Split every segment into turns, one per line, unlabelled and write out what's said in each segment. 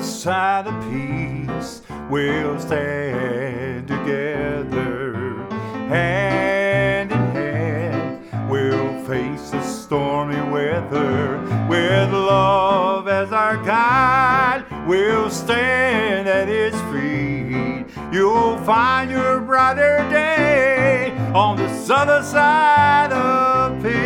side of peace. We'll stand together, hand in hand. We'll face the stormy weather with love as our guide. We'll stand at His feet. You'll find your brighter day on this other side of peace.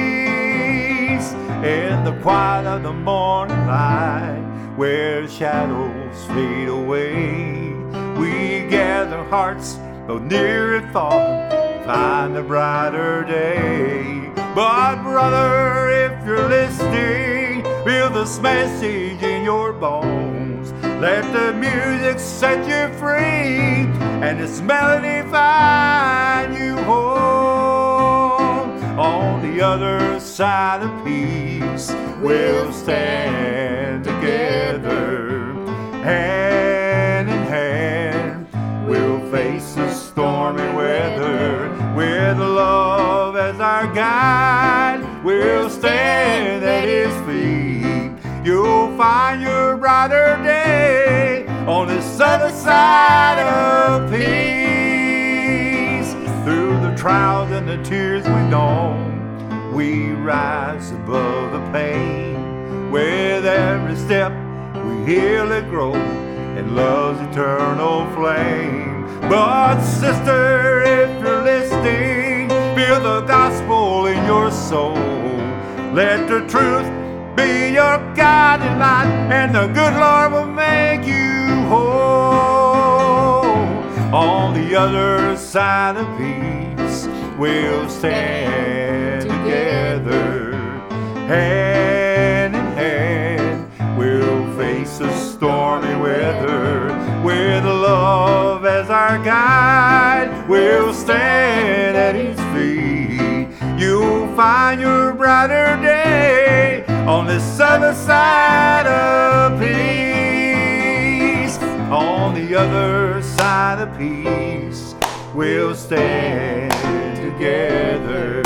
In the quiet of the morning light, where shadows fade away, we gather hearts both near and far to find a brighter day. But brother, if you're listening, feel this message in your bones. Let the music set you free, and this melody find you home. On the other side of peace, we'll stand together, hand in hand. We'll face the stormy weather with love as our guide. We'll stand at His feet. You'll find your brighter day on this other side of peace. Through the trials and the tears we've known, we rise above the pain. With every step we heal and grow in love's eternal flame. But sister, if you're listening, feel the gospel in your soul. Let the truth be your guiding light, and the good Lord will make you whole. On the other side of peace, we'll stand together, hand in hand. We'll face the stormy weather with love as our guide. We'll stand at His feet. You'll find your brighter day on this other side of peace. On the other side of peace, we'll stand together,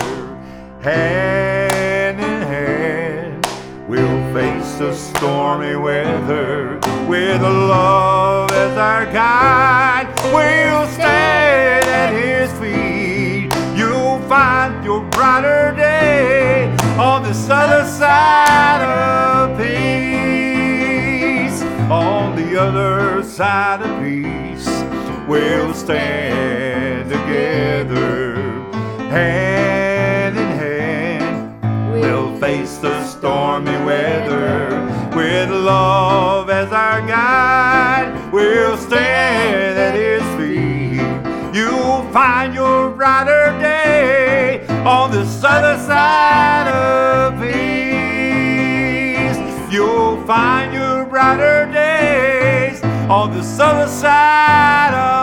hand in hand. We'll face the stormy weather with love as our guide. We'll stand at His feet. You'll find your brighter day on this other side of peace. On the other side of peace, we'll stand together, hand in hand. We'll face the stormy weather with love as our guide. We'll stand at His feet. You'll find your brighter day on this other side of peace. You'll find your brighter days on this other side of